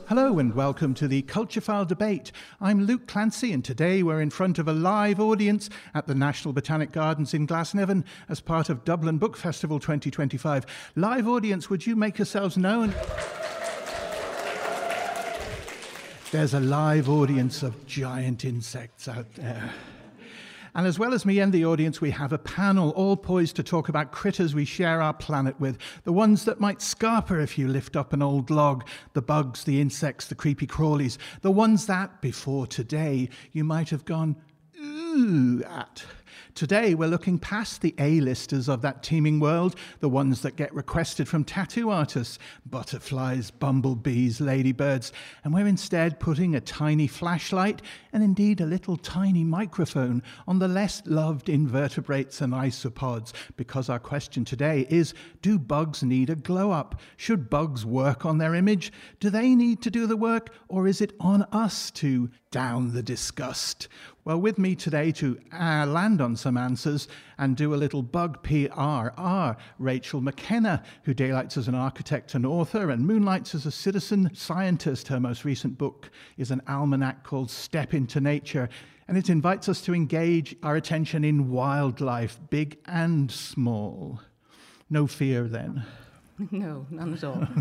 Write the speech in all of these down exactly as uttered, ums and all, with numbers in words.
Hello and welcome to the Culturephile Debate. I'm Luke Clancy and today we're in front of a live audience at the National Botanic Gardens in Glasnevin as part of Dublin Book Festival twenty twenty-five. Live audience, would you make yourselves known? There's a live audience of giant insects out there. And as well as me and the audience, we have a panel all poised to talk about critters we share our planet with. The ones that might scarper if you lift up an old log. The bugs, the insects, the creepy crawlies. The ones that, before today, you might have gone, ooh, at. Today, we're looking past the A-listers of that teeming world, the ones that get requested from tattoo artists, butterflies, bumblebees, ladybirds, and we're instead putting a tiny flashlight and indeed a little tiny microphone on the less loved invertebrates and isopods, because our question today is, do bugs need a glow-up? Should bugs work on their image? Do they need to do the work, or is it on us to down the disgust? Well, with me today to uh, land on some answers and do a little bug P R are Rachel McKenna, who daylights as an architect and author and moonlights as a citizen scientist. Her most recent book is an almanac called Step into Nature, and it invites us to engage our attention in wildlife, big and small. No fear, then. No, none at all.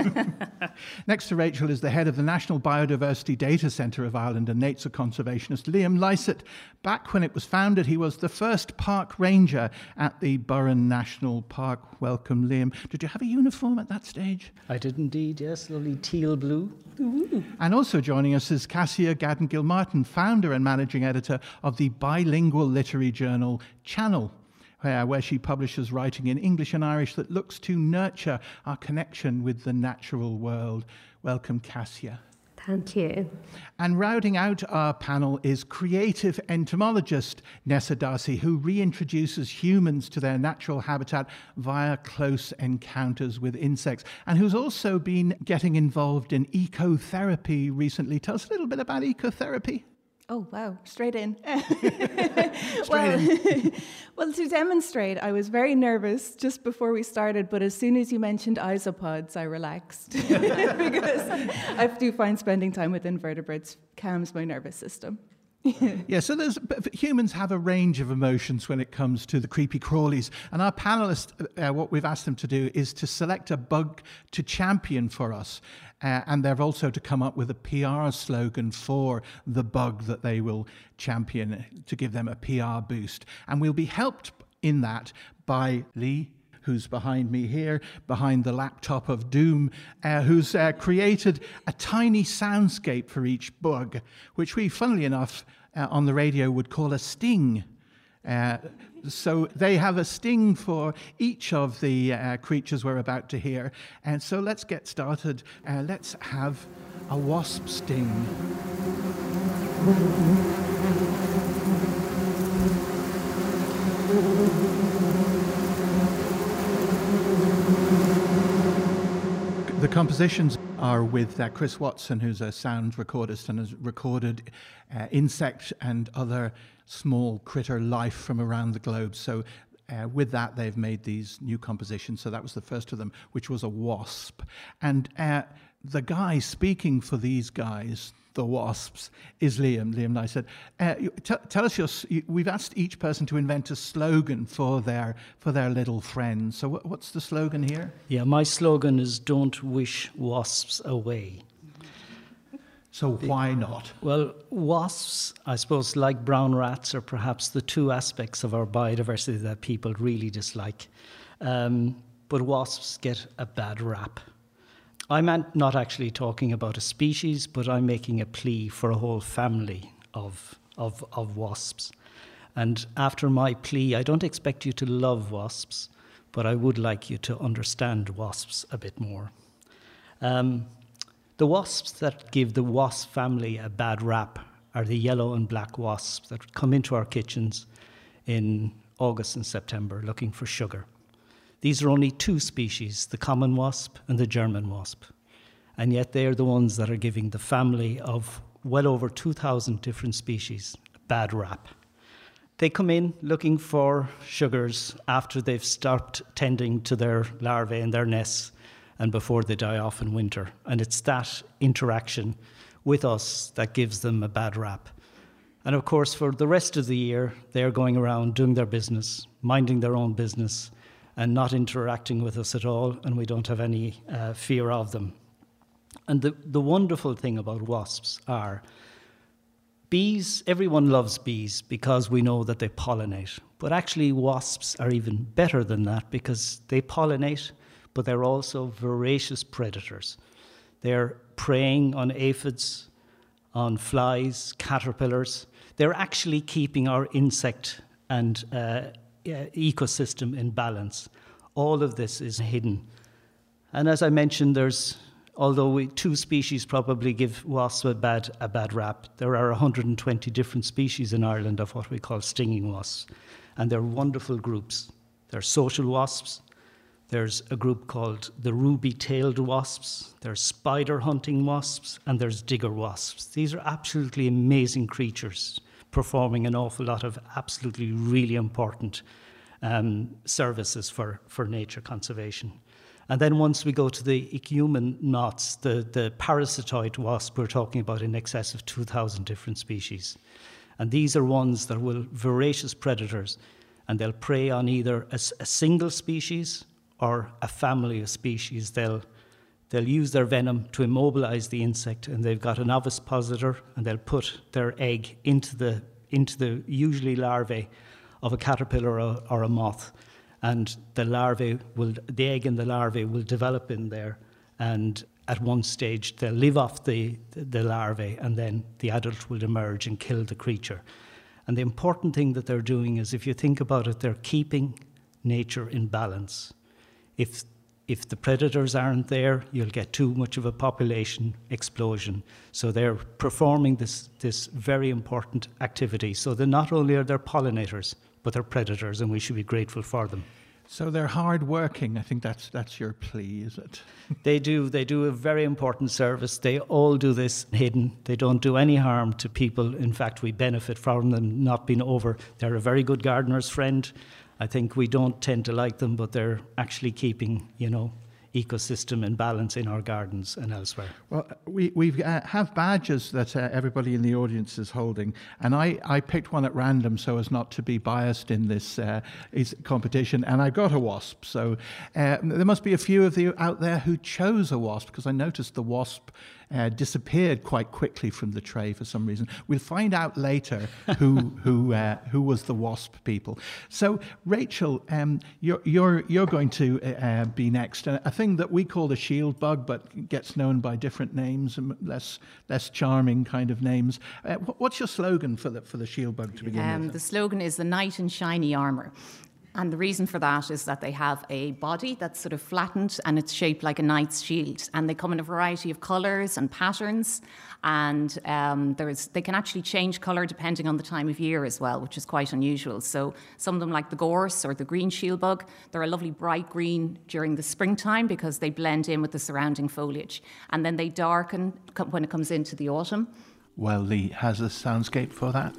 Next to Rachel is the head of the National Biodiversity Data Centre of Ireland and nature conservationist Liam Lycett. Back when it was founded, he was the first park ranger at the Burren National Park. Welcome, Liam. Did you have a uniform at that stage? I did indeed, yes, lovely teal blue. Ooh. And also joining us is Cassia Gadden-Gilmartin, founder and managing editor of the bilingual literary journal Channel, Uh, where she publishes writing in English and Irish that looks to nurture our connection with the natural world. Welcome, Cassia. Thank you. And rounding out our panel is creative entomologist Nessa Darcy, who reintroduces humans to their natural habitat via close encounters with insects, and who's also been getting involved in ecotherapy recently. Tell us a little bit about ecotherapy. Oh, wow, straight in. Straight well, in. well, to demonstrate, I was very nervous just before we started, but as soon as you mentioned isopods, I relaxed. Because I do find spending time with invertebrates calms my nervous system. Yeah, so there's, humans have a range of emotions when it comes to the creepy crawlies. And our panelists, uh, what we've asked them to do is to select a bug to champion for us. Uh, and they're also to come up with a P R slogan for the bug that they will champion to give them a P R boost. And we'll be helped in that by Lee, who's behind me here, behind the laptop of doom, uh, who's uh, created a tiny soundscape for each bug, which we, funnily enough, uh, on the radio would call a sting. Uh, so they have a sting for each of the uh, creatures we're about to hear. And so let's get started. Uh, let's have a wasp sting. The compositions are with uh, Chris Watson, who's a sound recordist and has recorded uh, insect and other small critter life from around the globe. So uh, with that, they've made these new compositions. So that was the first of them, which was a wasp. And uh, the guy speaking for these guys, the wasps, is Liam. Liam Lycett. Uh, t- tell us your. We've asked each person to invent a slogan for their for their little friends. So w- what's the slogan here? Yeah, my slogan is "Don't wish wasps away." So why not? Well, wasps, I suppose, like brown rats, are perhaps the two aspects of our biodiversity that people really dislike. Um, but wasps get a bad rap. I'm not actually talking about a species, but I'm making a plea for a whole family of, of, of wasps. And after my plea, I don't expect you to love wasps, but I would like you to understand wasps a bit more. Um, the wasps that give the wasp family a bad rap are the yellow and black wasps that come into our kitchens in August and September looking for sugar. These are only two species, the common wasp and the German wasp. And yet they are the ones that are giving the family of well over two thousand different species a bad rap. They come in looking for sugars after they've stopped tending to their larvae and their nests and before they die off in winter. And it's that interaction with us that gives them a bad rap. And of course, for the rest of the year, they're going around doing their business, minding their own business, and not interacting with us at all, and we don't have any uh, fear of them. And the, the wonderful thing about wasps are bees. Everyone loves bees because we know that they pollinate. But actually, wasps are even better than that because they pollinate, but they're also voracious predators. They're preying on aphids, on flies, caterpillars. They're actually keeping our insect and uh, ecosystem in balance. All of this is hidden. And as I mentioned, there's, although we, two species probably give wasps a bad, a bad rap, there are one hundred twenty different species in Ireland of what we call stinging wasps. And they're wonderful groups. They're social wasps. There's a group called the ruby-tailed wasps. There's spider hunting wasps, and there's digger wasps. These are absolutely amazing creatures performing an awful lot of absolutely really important um, services for, for nature conservation. And then once we go to the ecumen knots, the, the parasitoid wasp, we're talking about in excess of two thousand different species. And these are ones that will voracious predators, and they'll prey on either a, a single species or a family of species. They'll, they'll use their venom to immobilize the insect, and they've got an ovipositor, and they'll put their egg into the, into the usually larvae of a caterpillar or, or a moth. And the larvae will, the egg and the larvae will develop in there, and at one stage they'll live off the, the larvae, and then the adult will emerge and kill the creature. And the important thing that they're doing is, if you think about it, they're keeping nature in balance. If, if the predators aren't there, you'll get too much of a population explosion. So they're performing this, this very important activity. So they're not only are they pollinators, but they're predators, and we should be grateful for them. So they're hard working. I think that's that's your plea, is it? They do. They do a very important service. They all do this hidden. They don't do any harm to people. In fact, we benefit from them not being over. They're a very good gardener's friend. I think we don't tend to like them, but they're actually keeping, you know, ecosystem in balance in our gardens and elsewhere. Well, we we uh, have badges that uh, everybody in the audience is holding, and I, I picked one at random so as not to be biased in this uh, is competition, and I got a wasp. So uh, there must be a few of you out there who chose a wasp, because I noticed the wasp Uh, disappeared quite quickly from the tray for some reason. We'll find out later who who uh, who was the wasp people. So, Rachel, um, you're you're you're going to uh, be next. A, a thing that we call the shield bug, but gets known by different names and less less charming kind of names. Uh, what's your slogan for the for the shield bug to begin um, with? The slogan is "The Knight in Shiny Armour." And the reason for that is that they have a body that's sort of flattened, and it's shaped like a knight's shield. And they come in a variety of colours and patterns. And um, there's, they can actually change colour depending on the time of year as well, which is quite unusual. So some of them, like the gorse or the green shield bug, they're a lovely bright green during the springtime because they blend in with the surrounding foliage. And then they darken when it comes into the autumn. Well, Lee has a soundscape for that.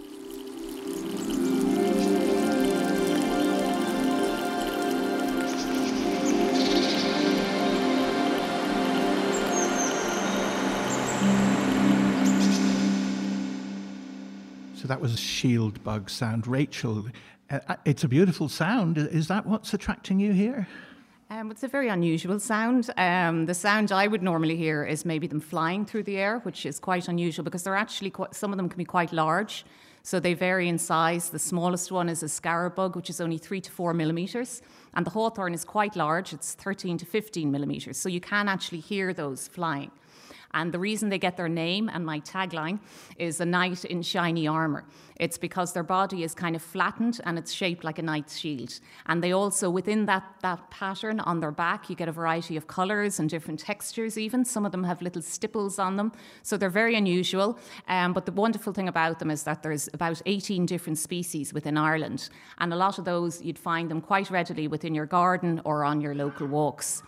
So that was a shield bug sound. Rachel, uh, it's a beautiful sound. Is that what's attracting you here? Um, it's a very unusual sound. Um, the sound I would normally hear is maybe them flying through the air, which is quite unusual because they're actually quite, some of them can be quite large. So they vary in size. The smallest one is a scarab bug, which is only three to four millimetres. And the hawthorn is quite large. It's thirteen to fifteen millimetres. So you can actually hear those flying. And the reason they get their name, and my tagline, is a knight in shiny armour. It's because their body is kind of flattened and it's shaped like a knight's shield. And they also, within that, that pattern on their back, you get a variety of colours and different textures even. Some of them have little stipples on them. So they're very unusual. Um, but the wonderful thing about them is that there's about eighteen different species within Ireland. And a lot of those, you'd find them quite readily within your garden or on your local walks.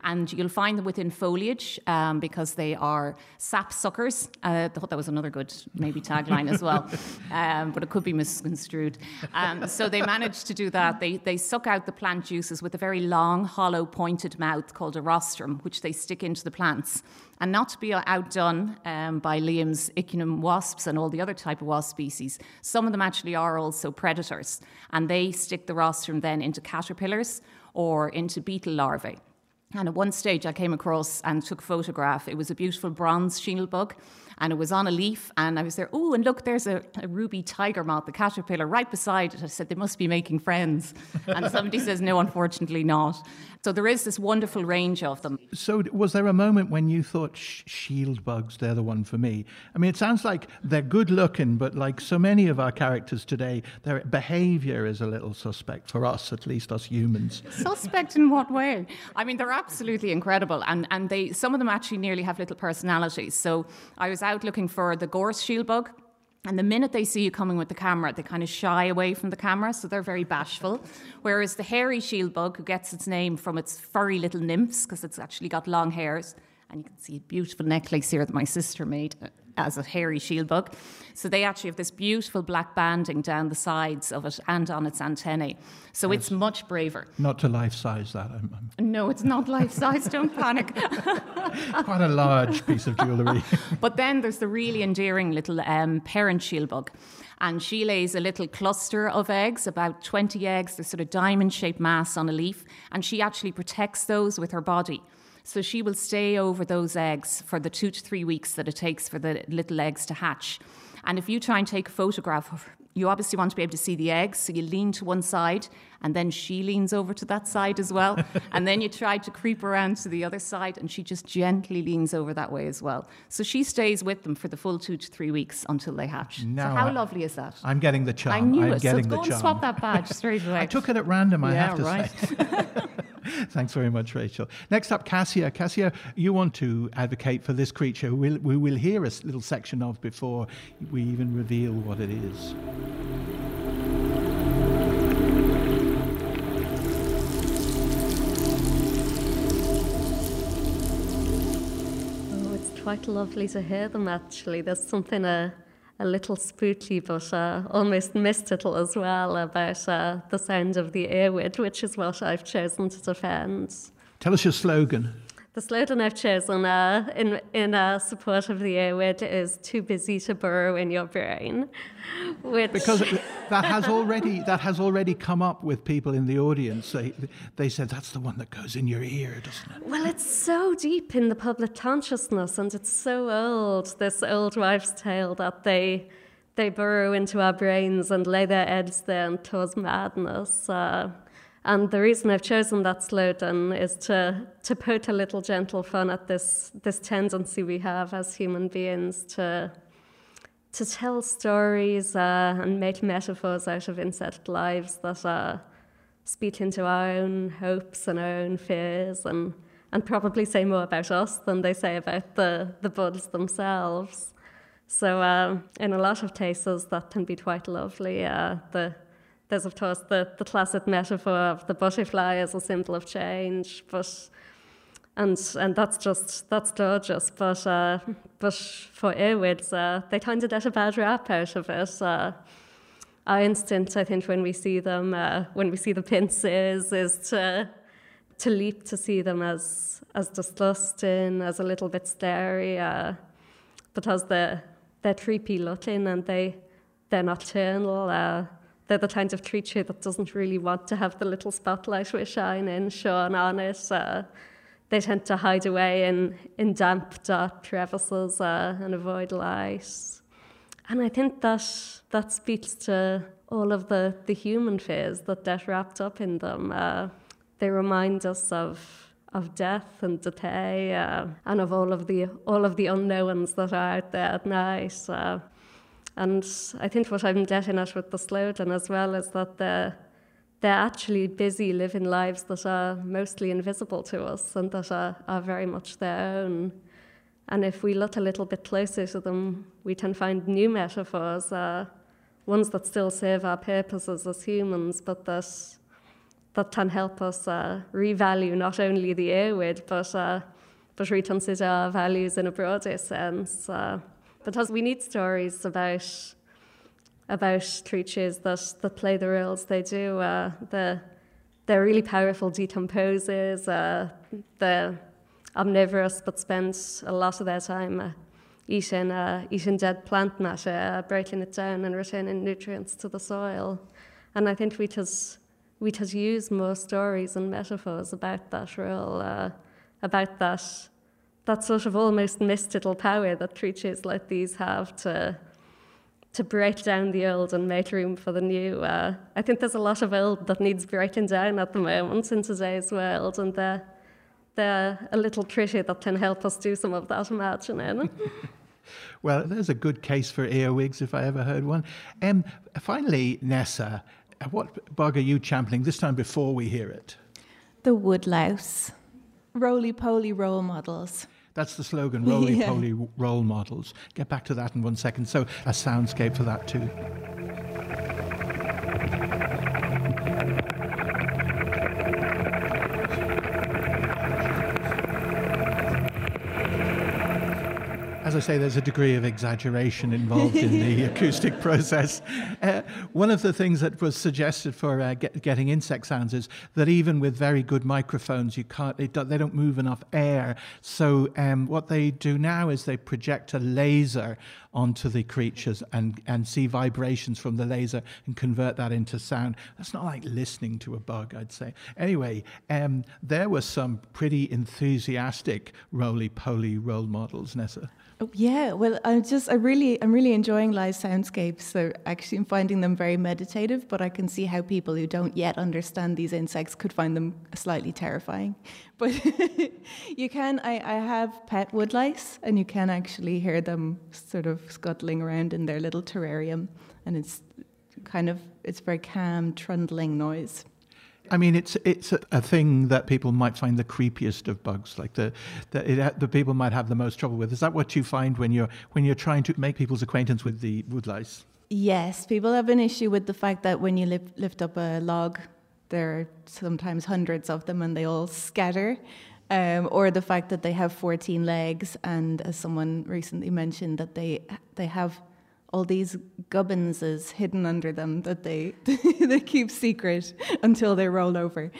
And you'll find them within foliage um, because they are sap suckers. Uh, I thought that was another good maybe tagline as well, um, but it could be misconstrued. Um, so they manage to do that. They, they suck out the plant juices with a very long, hollow, pointed mouth called a rostrum, which they stick into the plants. And not to be outdone um, by Liam's Ichnum wasps and all the other type of wasp species, some of them actually are also predators. And they stick the rostrum then into caterpillars or into beetle larvae. And at one stage I came across and took a photograph. It was a beautiful bronze sheenlbug, and it was on a leaf, and I was there, oh, and look, there's a, a ruby tiger moth, the caterpillar, right beside it. I said, they must be making friends. And somebody says, no, unfortunately not. So there is this wonderful range of them. So was there a moment when you thought, Sh- shield bugs, they're the one for me? I mean, it sounds like they're good looking, but like so many of our characters today, their behavior is a little suspect for us, at least us humans. Suspect in what way? I mean, they're absolutely incredible. And, and they some of them actually nearly have little personalities. So I was out looking for the gorse shieldbug. And the minute they see you coming with the camera, they kind of shy away from the camera, so they're very bashful. Whereas the hairy shieldbug, who gets its name from its furry little nymphs, because it's actually got long hairs, and you can see a beautiful necklace here that my sister made as a hairy shieldbug. So they actually have this beautiful black banding down the sides of it and on its antennae. So yes. It's much braver. Not to life-size that. I'm, I'm... No, it's not life-size, don't panic. Quite a large piece of jewellery. But then there's the really endearing little um, parent shieldbug. And she lays a little cluster of eggs, about twenty eggs, this sort of diamond-shaped mass on a leaf, and she actually protects those with her body. So she will stay over those eggs for the two to three weeks that it takes for the little eggs to hatch. And if you try and take a photograph of her, you obviously want to be able to see the eggs, so you lean to one side, and then she leans over to that side as well. And then you try to creep around to the other side, and she just gently leans over that way as well. So she stays with them for the full two to three weeks until they hatch. Now so how I, lovely is that? I'm getting the charm. I knew I'm it. Getting so the go charm. and swap that badge straight away. I took it at random, I yeah, have to right. say. Thanks very much, Rachel. Next up, Cassia. Cassia, you want to advocate for this creature we'll, we will hear a little section of before we even reveal what it is. Oh, it's quite lovely to hear them, actually. There's something a, a little spooky, but uh, almost mystical as well about uh, the sound of the earwid, which is what I've chosen to defend. Tell us your slogan. The slogan I've chosen uh, in in uh, support of the earwid is "Too busy to burrow in your brain," which because that has already that has already come up with people in the audience. They they said that's the one that goes in your ear, doesn't it? Well, it's so deep in the public consciousness, and it's so old. This old wives' tale that they they burrow into our brains and lay their eggs there and cause madness. Uh, And the reason I've chosen that slogan is to to poke a little gentle fun at this this tendency we have as human beings to to tell stories uh, and make metaphors out of insect lives that uh, speak into our own hopes and our own fears, and and probably say more about us than they say about the the buds themselves. So uh, in a lot of cases, that can be quite lovely. Uh, the There's, of course, the, the classic metaphor of the butterfly as a symbol of change, but and and that's just that's gorgeous. But uh, but for earwids, uh, they kind of get a bad rap out of it. Uh, our instinct, I think, when we see them, uh, when we see the pincers, is to to leap to see them as as disgusting, as a little bit scary, uh, because they're they're creepy looking and they they're nocturnal. Uh, They're the kind of creature that doesn't really want to have the little spotlight we're shining shone on it. Uh, they tend to hide away in, in damp, dark crevices uh, and avoid light. And I think that that speaks to all of the, the human fears that get wrapped up in them. Uh, they remind us of of death and decay uh, and of all of the all of the unknowns that are out there at night. Uh, And I think what I'm getting at with the slogan as well is that they're, they're actually busy living lives that are mostly invisible to us and that are, are very much their own. And if we look a little bit closer to them, we can find new metaphors, uh, ones that still serve our purposes as humans, but that that can help us uh, revalue not only the airwid, but uh, but reconsider our values in a broader sense. Uh, because we need stories about about creatures that, that play the roles they do. Uh, the, they're really powerful decomposers. Uh, they're omnivorous, but spend a lot of their time uh, eating uh, eating dead plant matter, uh, breaking it down and returning nutrients to the soil. And I think we just we just use more stories and metaphors about that role, uh, about that that sort of almost mystical power that creatures like these have to to break down the old and make room for the new. Uh, I think there's a lot of old that needs breaking down at the moment in today's world, and they're, they're a little creature that can help us do some of that imagining. Well, there's a good case for earwigs if I ever heard one. Um, finally, Nessa, what bug are you championing this time before we hear it? The woodlouse. Roly-poly role models. That's the slogan, roly-poly yeah. role models. Get back to that in one second. So a soundscape for that too. As I say, there's a degree of exaggeration involved in the acoustic process. Uh, one of the things that was suggested for uh, get, getting insect sounds is that even with very good microphones, you can't, it, they don't move enough air. So um, what they do now is they project a laser onto the creatures and, and see vibrations from the laser and convert that into sound. That's not like listening to a bug, I'd say. Anyway, um, there were some pretty enthusiastic roly-poly role models, Nessa. Oh, yeah, well, I just, I really, I'm really enjoying live soundscapes. So actually, I'm finding them very meditative. But I can see how people who don't yet understand these insects could find them slightly terrifying. But you can, I, I have pet woodlice, and you can actually hear them sort of scuttling around in their little terrarium, and it's kind of, it's very calm, trundling noise. I mean, it's it's a, a thing that people might find the creepiest of bugs, like the the, it, the people might have the most trouble with. Is that what you find when you're when you're trying to make people's acquaintance with the woodlice? Yes, people have an issue with the fact that when you lift, lift up a log, there are sometimes hundreds of them and they all scatter. Um, or the fact that they have fourteen legs, and as someone recently mentioned, that they they have all these gubbinses hidden under them that they they keep secret until they roll over.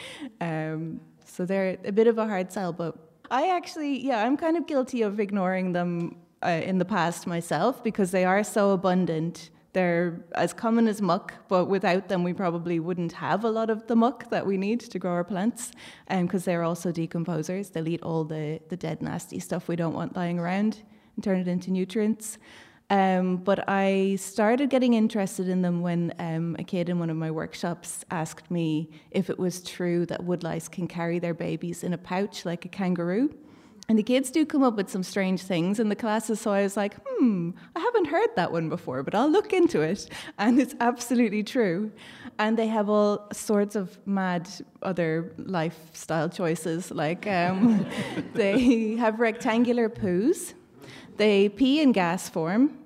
Um, so they're a bit of a hard sell, but I actually, yeah, I'm kind of guilty of ignoring them uh, in the past myself because they are so abundant. They're as common as muck, but without them we probably wouldn't have a lot of the muck that we need to grow our plants, because um, they're also decomposers. They'll eat all the, the dead, nasty stuff we don't want lying around and turn it into nutrients. Um, but I started getting interested in them when um, a kid in one of my workshops asked me if it was true that woodlice can carry their babies in a pouch like a kangaroo. And the kids do come up with some strange things in the classes, so I was like, hmm, I haven't heard that one before, but I'll look into it. And it's absolutely true. And they have all sorts of mad other lifestyle choices, like um, they have rectangular poos. They pee in gas form.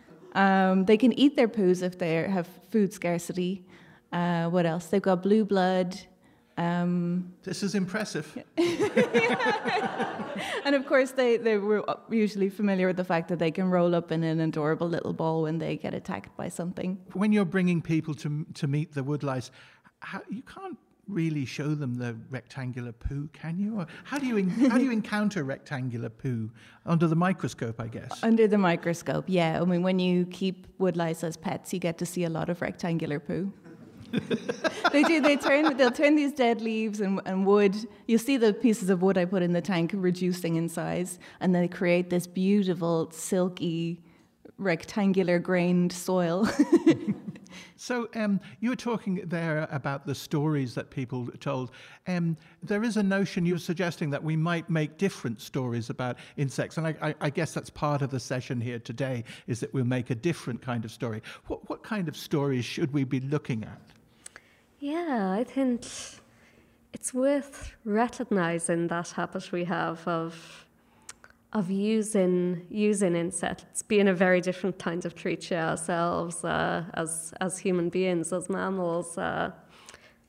Um, they can eat their poos if they have food scarcity. Uh, what else? They've got blue blood. Um, this is impressive. And of course, they, they were usually familiar with the fact that they can roll up in an adorable little ball when they get attacked by something. When you're bringing people to to meet the woodlice, how, you can't really show them the rectangular poo, can you? Or how do you how do you encounter rectangular poo? Under the microscope, I guess. Under the microscope, yeah. I mean, when you keep woodlice as pets, you get to see a lot of rectangular poo. They do. They turn. They'll turn these dead leaves and, and wood. You'll see the pieces of wood I put in the tank reducing in size, and they create this beautiful, silky, rectangular grained soil. So um, you were talking there about the stories that people told. Um, there is a notion you're suggesting that we might make different stories about insects, and I, I, I guess that's part of the session here today, is that we'll make a different kind of story. What, what kind of stories should we be looking at? Yeah, I think it's worth recognizing that habit we have of of using using insects, being a very different kind of creature ourselves uh, as as human beings, as mammals, uh,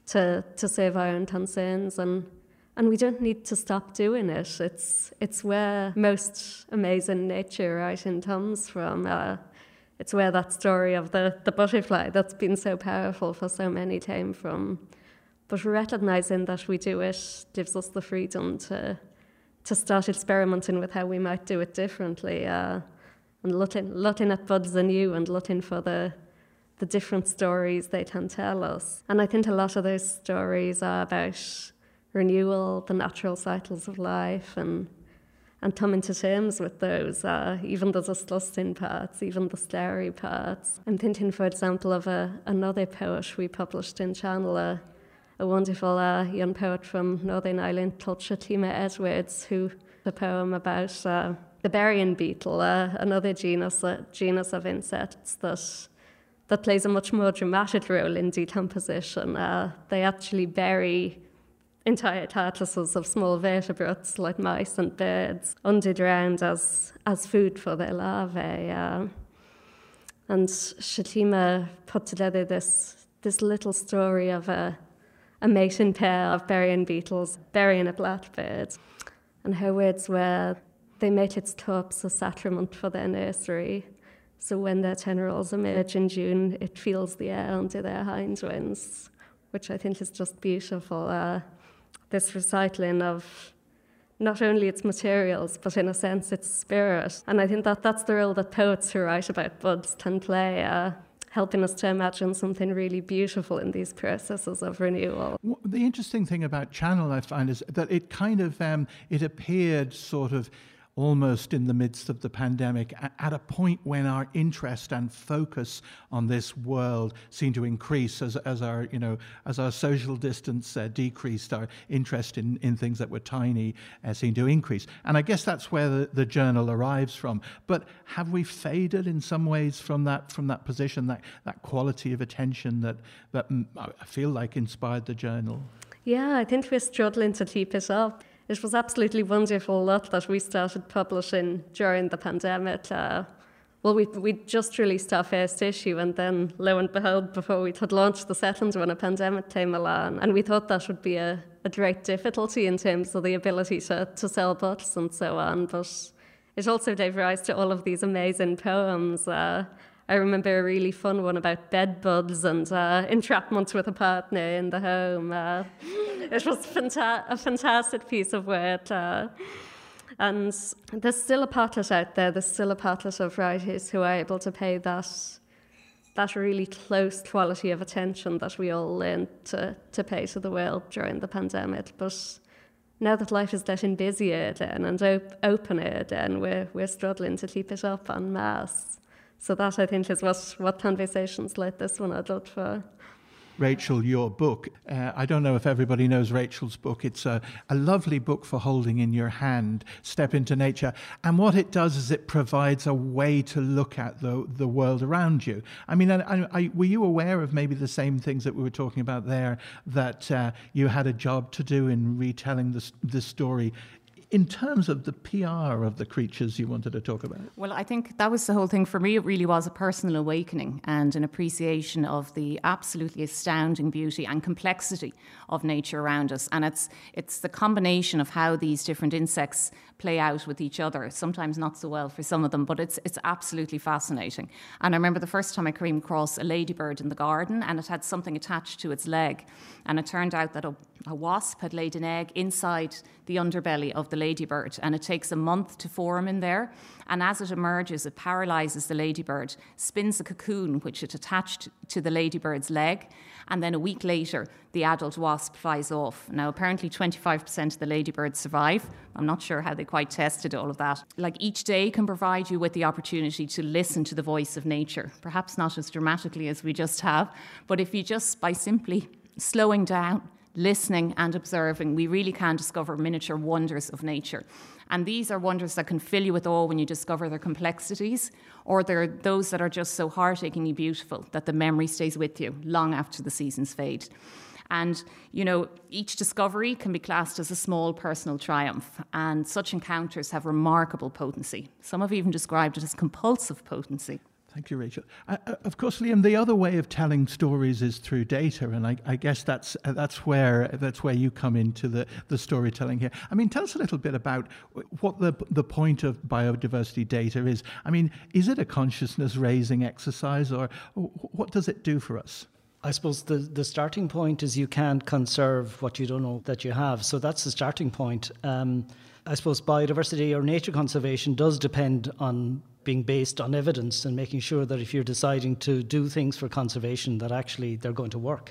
to, to save our own concerns, and and we don't need to stop doing it. It's it's where most amazing nature writing comes from. Uh, it's where that story of the, the butterfly that's been so powerful for so many came from. But recognising that we do it gives us the freedom to to start experimenting with how we might do it differently, uh, and looking looking at buds anew and looking for the the different stories they can tell us. And I think a lot of those stories are about renewal, the natural cycles of life, and and coming to terms with those, uh, even the disgusting parts, even the scary parts. I'm thinking, for example, of a, another poet we published in Channel, a, a wonderful uh, young poet from Northern Ireland called Shatima Edwards, who a poem about uh, the burying beetle, uh, another genus, uh, genus of insects that that plays a much more dramatic role in decomposition. Uh, they actually bury entire carcasses of small vertebrates like mice and birds underground as as food for their larvae. Uh, and Shatima put together this this little story of a, a mating pair of burying beetles burying a blackbird. And her words were, they mate its corpse a sacrament for their nursery. So when their tendrils emerge in June, it feels the air under their hindwings, which I think is just beautiful. Uh, this recycling of not only its materials, but in a sense its spirit. And I think that that's the role that poets who write about buds can play, uh, helping us to imagine something really beautiful in these processes of renewal. The interesting thing about Channel, I find, is that it kind of, um, it appeared sort of almost in the midst of the pandemic, at a point when our interest and focus on this world seemed to increase as, as our, you know, as our social distance uh, decreased, our interest in, in things that were tiny uh, seemed to increase. And I guess that's where the, the journal arrives from. But have we faded in some ways from that from that position, that, that quality of attention that, that I feel like inspired the journal? Yeah, I think we're struggling to keep it up. It was absolutely wonderful lot that we started publishing during the pandemic. Uh, well, we we just released our first issue, and then, lo and behold, before we could launch the second one, a pandemic came along. And we thought that would be a, a great difficulty in terms of the ability to, to sell books and so on. But it also gave rise to all of these amazing poems. Uh, I remember a really fun one about bed buds and uh, entrapment with a partner in the home. Uh, it was fanta- a fantastic piece of work. Uh, and there's still a pocket out there, there's still a pocket of writers who are able to pay that that really close quality of attention that we all learned to, to pay to the world during the pandemic. But now that life is getting busier again and op- opener again, we're, we're struggling to keep it up en masse. So that, I think, is what, what conversations like this one are good for. Rachel, your book, uh, I don't know if everybody knows Rachel's book. It's a, a lovely book for holding in your hand, Step into Nature. And what it does is it provides a way to look at the, the world around you. I mean, I, I, were you aware of maybe the same things that we were talking about there, that uh, you had a job to do in retelling this, this story in terms of the P R of the creatures you wanted to talk about? Well, I think that was the whole thing. For me, it really was a personal awakening and an appreciation of the absolutely astounding beauty and complexity of nature around us. And it's it's the combination of how these different insects play out with each other, sometimes not so well for some of them, but it's it's absolutely fascinating. And I remember the first time I came across a ladybird in the garden, and it had something attached to its leg. And it turned out that a, a wasp had laid an egg inside the underbelly of the ladybird, and it takes a month to form in there. And as it emerges, it paralyzes the ladybird, spins a cocoon which it attached to the ladybird's leg, and then a week later, the adult wasp flies off. Now, apparently twenty-five percent of the ladybirds survive. I'm not sure how they quite tested all of that. Like, each day can provide you with the opportunity to listen to the voice of nature, perhaps not as dramatically as we just have, but if you just, by simply slowing down, listening and observing, we really can discover miniature wonders of nature. And these are wonders that can fill you with awe when you discover their complexities, or they're those that are just so heartachingly beautiful that the memory stays with you long after the seasons fade. And, you know, each discovery can be classed as a small personal triumph, and such encounters have remarkable potency. Some have even described it as compulsive potency. Thank you, Rachel. Uh, uh, of course, Liam, the other way of telling stories is through data, and I, I guess that's uh, that's where that's where you come into the, the storytelling here. I mean, tell us a little bit about what the the point of biodiversity data is. I mean, is it a consciousness-raising exercise, or, or what does it do for us? I suppose the, the starting point is you can't conserve what you don't know that you have. So that's the starting point. Um, I suppose biodiversity or nature conservation does depend on being based on evidence and making sure that if you're deciding to do things for conservation, that actually they're going to work.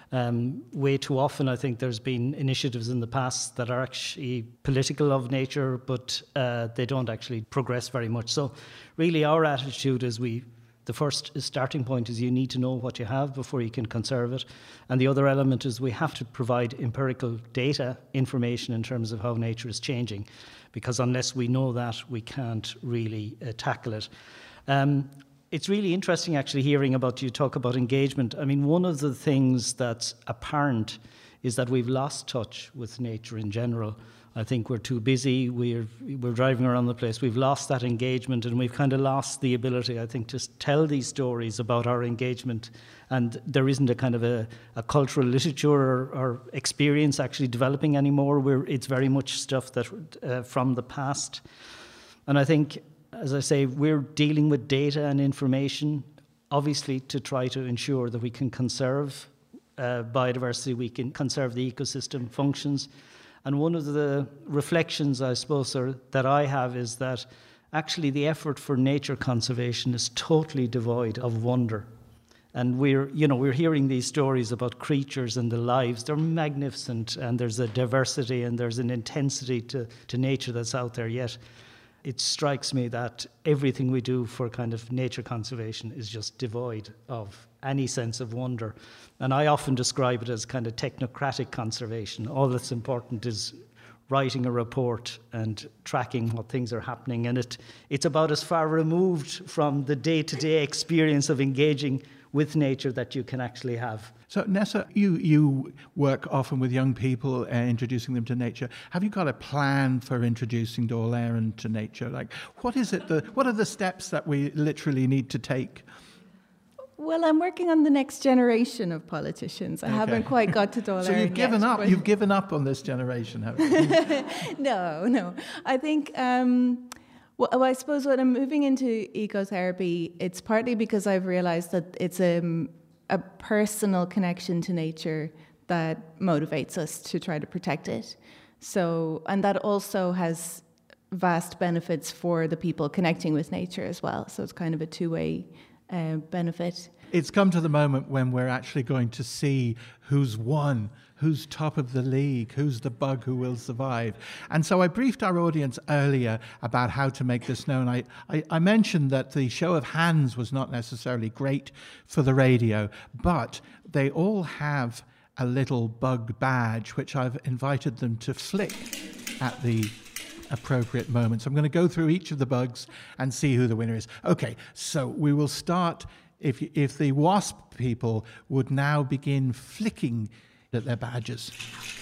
Um, way too often, I think there's been initiatives in the past that are actually political of nature, but uh, they don't actually progress very much. So really our attitude is we The first starting point is you need to know what you have before you can conserve it. And the other element is we have to provide empirical data, information in terms of how nature is changing, because unless we know that, we can't really uh, tackle it. Um, it's really interesting actually hearing about you talk about engagement. I mean, one of the things that's apparent is that we've lost touch with nature in general. I think we're too busy, we're, we're driving around the place, we've lost that engagement, and we've kind of lost the ability, I think, to tell these stories about our engagement. And there isn't a kind of a, a cultural literature or, or experience actually developing anymore. We're, it's very much stuff that uh, from the past. And I think, as I say, we're dealing with data and information, obviously to try to ensure that we can conserve uh, biodiversity, we can conserve the ecosystem functions. And one of the reflections, I suppose, or, that I have is that actually the effort for nature conservation is totally devoid of wonder. And we're, you know, we're hearing these stories about creatures and the lives. They're magnificent, and there's a diversity and there's an intensity to, to nature that's out there. Yet it strikes me that everything we do for kind of nature conservation is just devoid of any sense of wonder. And I often describe it as kind of technocratic conservation. All that's important is writing a report and tracking what things are happening. And it, it's about as far removed from the day-to-day experience of engaging with nature that you can actually have. So, Nessa, you, you work often with young people, uh, introducing them to nature. Have you got a plan for introducing Dáil Éireann to nature? Like, what is it? The, what are the steps that we literally need to take? Well, I'm working on the next generation of politicians. I okay. haven't quite got to Dáil Éireann. So you've given yet, up. You've given up on this generation, haven't you? no, no. I think. Um, Well, I suppose when I'm moving into ecotherapy, it's partly because I've realized that it's a, a personal connection to nature that motivates us to try to protect it. So, and that also has vast benefits for the people connecting with nature as well. So it's kind of a two-way uh, benefit. It's come to the moment when we're actually going to see who's won, who's top of the league, who's the bug who will survive. And so I briefed our audience earlier about how to make this known. I, I, I mentioned that the show of hands was not necessarily great for the radio, but they all have a little bug badge, which I've invited them to flick at the appropriate moment. So I'm going to go through each of the bugs and see who the winner is. Okay, so we will start. If, if the WASP people would now begin flicking at their badges.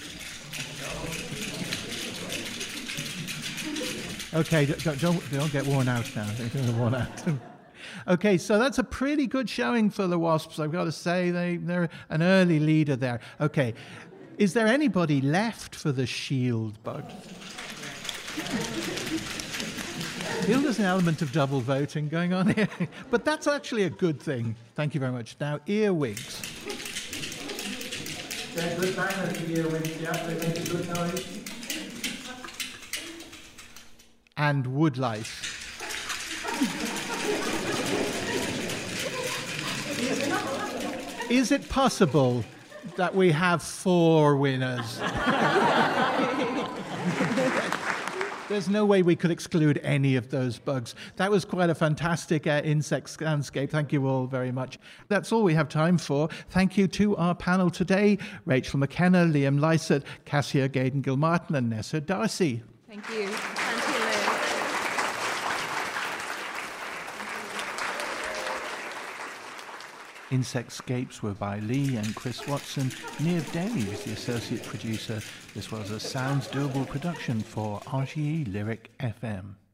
Okay, don't, don't, don't get worn out now. Don't get worn out. Okay, so that's a pretty good showing for the WASPs. I've got to say they, they're an early leader there. Okay, is there anybody left for the shield bug? I feel there's an element of double voting going on here, but that's actually a good thing. Thank you very much. Now, earwigs. They're good bangers, the earwigs, yeah, they make a good noise. And woodlice. is, is it possible that we have four winners? There's no way we could exclude any of those bugs. That was quite a fantastic uh, insect landscape. Thank you all very much. That's all we have time for. Thank you to our panel today, Rachel McKenna, Liam Lysett, Cassia Gaden-Gilmartin and Nessa Darcy. Thank you. Thank you, Liam. Insectscapes were by Lee and Chris Watson. Niamh Daly was the associate producer. This was a Sounds Doable production for R T E Lyric F M.